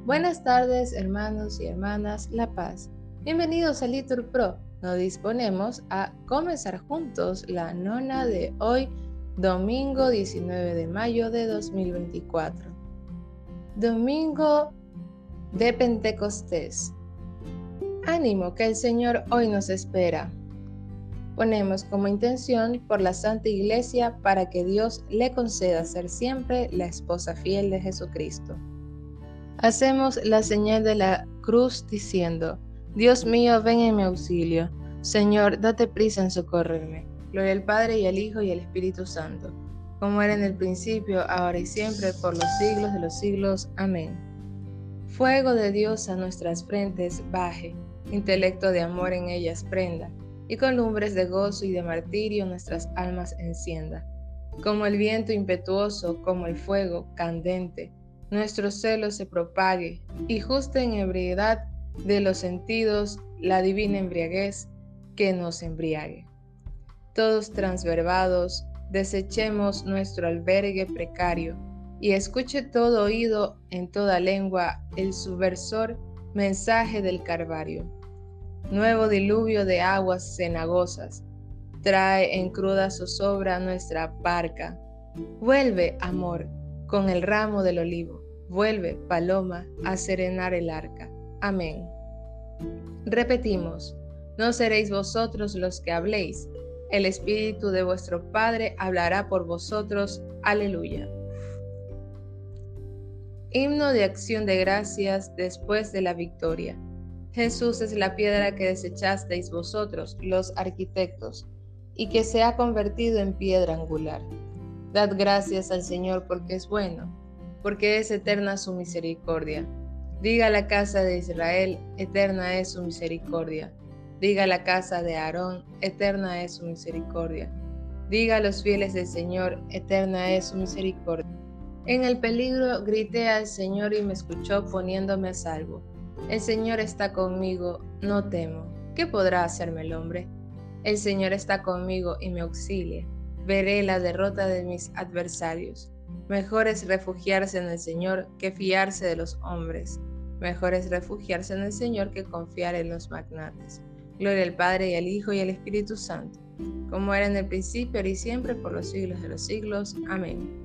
Buenas tardes, hermanos y hermanas La Paz. Bienvenidos a Litur Pro. Nos disponemos a comenzar juntos la nona de hoy, domingo 19 de mayo de 2024. Domingo de Pentecostés. Ánimo que el Señor hoy nos espera. Ponemos como intención por la Santa Iglesia para que Dios le conceda ser siempre la esposa fiel de Jesucristo. Hacemos la señal de la cruz diciendo: Dios mío, ven en mi auxilio. Señor, date prisa en socorrerme. Gloria al Padre y al Hijo y al Espíritu Santo, como era en el principio, ahora y siempre, por los siglos de los siglos. Amén. Fuego de Dios a nuestras frentes baje, intelecto de amor en ellas prenda, y con lumbres de gozo y de martirio nuestras almas encienda. Como el viento impetuoso, como el fuego candente, nuestro celo se propague, y justa en ebriedad de los sentidos la divina embriaguez que nos embriague. Todos transverbados, desechemos nuestro albergue precario, y escuche todo oído en toda lengua el subversor mensaje del Calvario. Nuevo diluvio de aguas cenagosas trae en cruda zozobra nuestra barca. Vuelve, amor, con el ramo del olivo, vuelve, paloma, a serenar el arca. Amén. Repetimos: no seréis vosotros los que habléis, el Espíritu de vuestro Padre hablará por vosotros. Aleluya. Himno de acción de gracias después de la victoria. Jesús es la piedra que desechasteis vosotros, los arquitectos, y que se ha convertido en piedra angular. Dad gracias al Señor porque es bueno, porque es eterna su misericordia. Diga la casa de Israel, eterna es su misericordia. Diga la casa de Aarón, eterna es su misericordia. Diga a los fieles del Señor, eterna es su misericordia. En el peligro grité al Señor y me escuchó poniéndome a salvo. El Señor está conmigo, no temo. ¿Qué podrá hacerme el hombre? El Señor está conmigo y me auxilia. Veré la derrota de mis adversarios. Mejor es refugiarse en el Señor que fiarse de los hombres. Mejor es refugiarse en el Señor que confiar en los magnates. Gloria al Padre y al Hijo y al Espíritu Santo, como era en el principio, ahora y siempre, por los siglos de los siglos. Amén.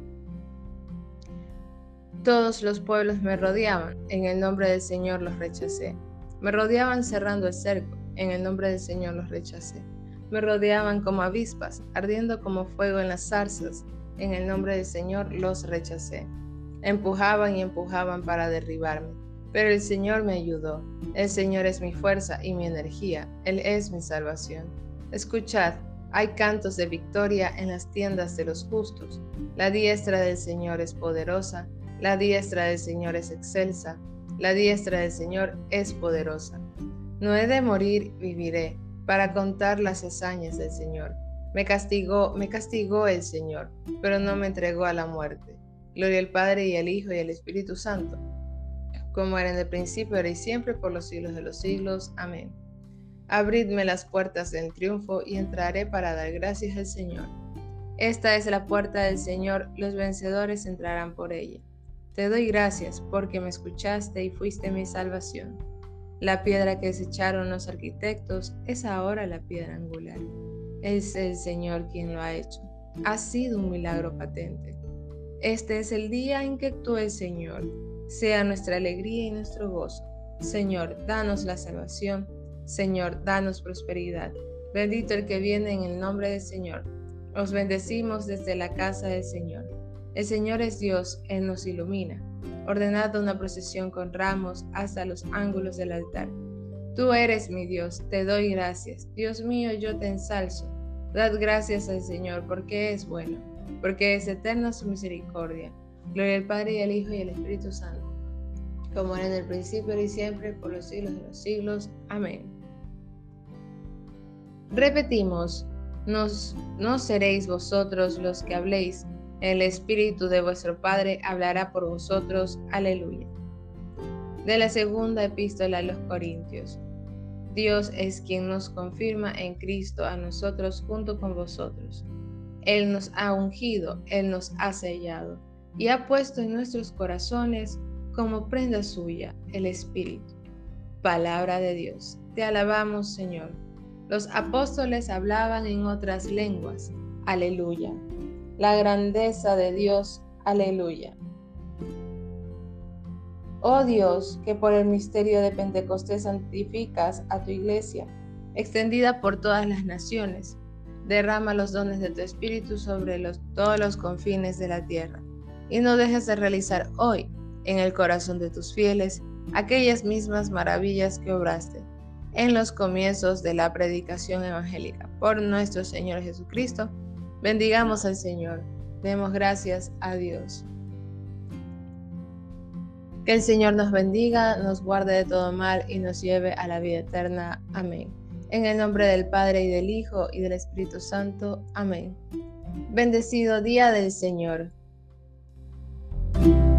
Todos los pueblos me rodeaban, en el nombre del Señor los rechacé. Me rodeaban cerrando el cerco, en el nombre del Señor los rechacé. Me rodeaban como avispas, ardiendo como fuego en las zarzas, en el nombre del Señor los rechacé. Empujaban y empujaban para derribarme, pero el Señor me ayudó. El Señor es mi fuerza y mi energía, Él es mi salvación. Escuchad, hay cantos de victoria en las tiendas de los justos. La diestra del Señor es poderosa, la diestra del Señor es excelsa, la diestra del Señor es poderosa. No he de morir, viviré, para contar las hazañas del Señor. Me castigó el Señor, pero no me entregó a la muerte. Gloria al Padre y al Hijo y al Espíritu Santo, como era en el principio, ahora y siempre, por los siglos de los siglos. Amén. Abridme las puertas del triunfo y entraré para dar gracias al Señor. Esta es la puerta del Señor, los vencedores entrarán por ella. Te doy gracias porque me escuchaste y fuiste mi salvación. La piedra que desecharon los arquitectos es ahora la piedra angular. Es el Señor quien lo ha hecho. Ha sido un milagro patente. Este es el día en que actúe el Señor. Sea nuestra alegría y nuestro gozo. Señor, danos la salvación. Señor, danos prosperidad. Bendito el que viene en el nombre del Señor. Os bendecimos desde la casa del Señor. El Señor es Dios, Él nos ilumina. Ordenad una procesión con ramos hasta los ángulos del altar. Tú eres mi Dios, te doy gracias. Dios mío, yo te ensalzo. Dad gracias al Señor, porque es bueno, porque es eterna su misericordia. Gloria al Padre y al Hijo y al Espíritu Santo, como era en el principio, ahora y siempre, por los siglos de los siglos. Amén. Repetimos: no seréis vosotros los que habléis, el Espíritu de vuestro Padre hablará por vosotros. Aleluya. De la segunda epístola a los Corintios. Dios es quien nos confirma en Cristo a nosotros junto con vosotros. Él nos ha ungido, Él nos ha sellado y ha puesto en nuestros corazones como prenda suya el Espíritu. Palabra de Dios. Te alabamos, Señor. Los apóstoles hablaban en otras lenguas. Aleluya. La grandeza de Dios. Aleluya. Oh Dios, que por el misterio de Pentecostés santificas a tu iglesia, extendida por todas las naciones, derrama los dones de tu Espíritu sobre todos los confines de la tierra, y no dejes de realizar hoy, en el corazón de tus fieles, aquellas mismas maravillas que obraste en los comienzos de la predicación evangélica. Por nuestro Señor Jesucristo, bendigamos al Señor. Demos gracias a Dios. Que el Señor nos bendiga, nos guarde de todo mal y nos lleve a la vida eterna. Amén. En el nombre del Padre y del Hijo y del Espíritu Santo. Amén. Bendecido día del Señor.